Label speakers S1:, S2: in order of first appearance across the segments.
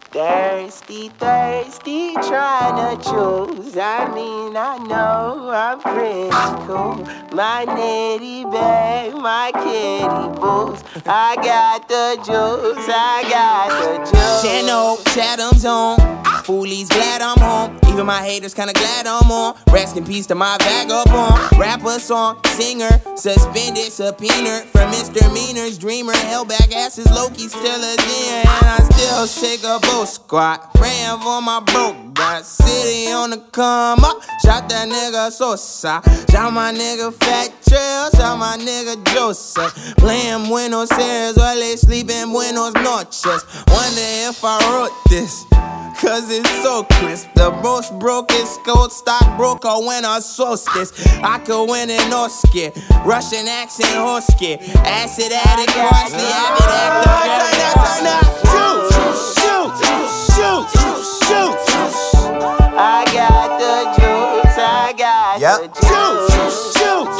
S1: Thirsty, thirsty, trying to choose. I mean, I know I'm pretty cool. My nitty bag, my kitty boots. I got the juice, I got the juice.
S2: Channel, Chatham's on. Foolies glad I'm home. Even my haters kinda glad I'm on. Rest in peace to my vagabond. Rapper, song, singer, suspended, subpoenaed for misdemeanors. Dreamer, held back asses, Loki still a deer. And I still shake a boat squat. Praying for my broke got city on the come up. Shot that nigga Sosa. Shot my nigga Fat Trail. Shot my nigga Joseph. Playing Buenos Aires while they sleep in Buenos Noches. Wonder if I wrote this, cause it's so crisp. The most brokest gold stockbroker when I solstice. I could win an Oscar. Russian accent Hosky. Acid addict, Parsley, avid actor. Shoot.
S1: I got the juice, I got the juice.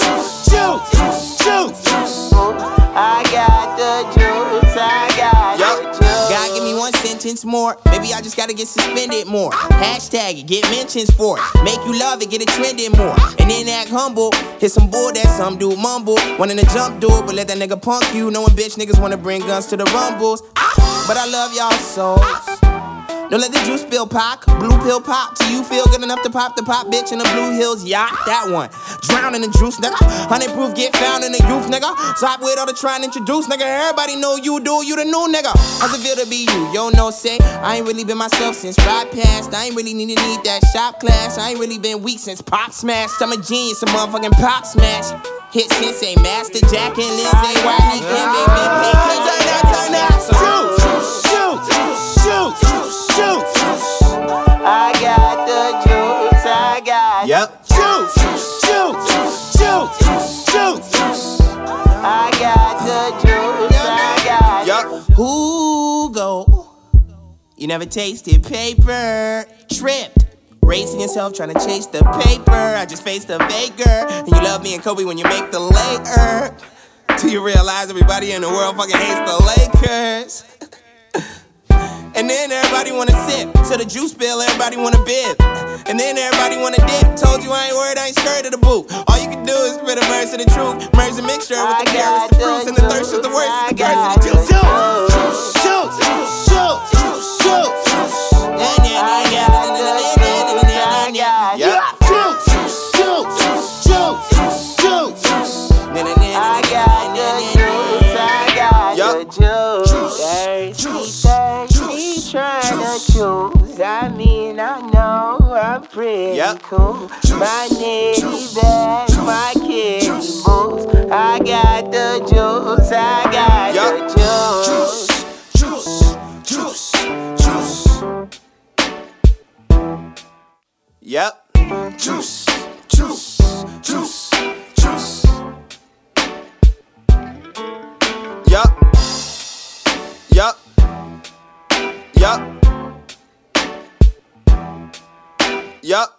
S1: I got the juice, I got the juice.
S2: God, give me one sentence more. Maybe I just gotta get suspended more. Hashtag it, get mentions for it. Make you love it, get it trending more. And then act humble. Hit some bull that some dude mumble. Wanting to jump do it, but let that nigga punk you. Knowing bitch niggas wanna bring guns to the rumbles. But I love y'all souls. Don't let the juice spill pop, blue pill pop till you feel good enough to pop the pop bitch in the Blue Hills yacht. That one, drown in the juice, nigga. 100 proof get found in the youth, nigga. Stop with all the trying to introduce, nigga. Everybody know you do, you the new nigga. How's it feel to be you? Yo, no say, I ain't really been myself since ride past. I ain't really need that shop class. I ain't really been weak since Pop smashed. I'm a genius, a motherfucking Pop smash. Hit Sensei, Master Jack and Lindsay, Wiley, Kim, Big Pay,
S1: I got the juice, I got the I got the juice, I got the
S2: Who go? You never tasted paper. Tripped. Racing yourself, trying to chase the paper. I just faced a faker. And you love me and Kobe when you make the Laker. Till you realize everybody in the world fucking hates the Lakers. And then everybody wanna sip. So the juice spill, everybody wanna bib. And then everybody wanna dip. Told you I ain't worried, I ain't scared of the boot. All you can do is spit a verse of the truth. Merge the mixture with the carrots, the fruits, and the thirst is the worst. It's the curse of the juice.
S1: Choose. I mean, I know I'm pretty cool. My nitty bag, my kitty boots. I got the juice, I got the juice.
S2: Yup.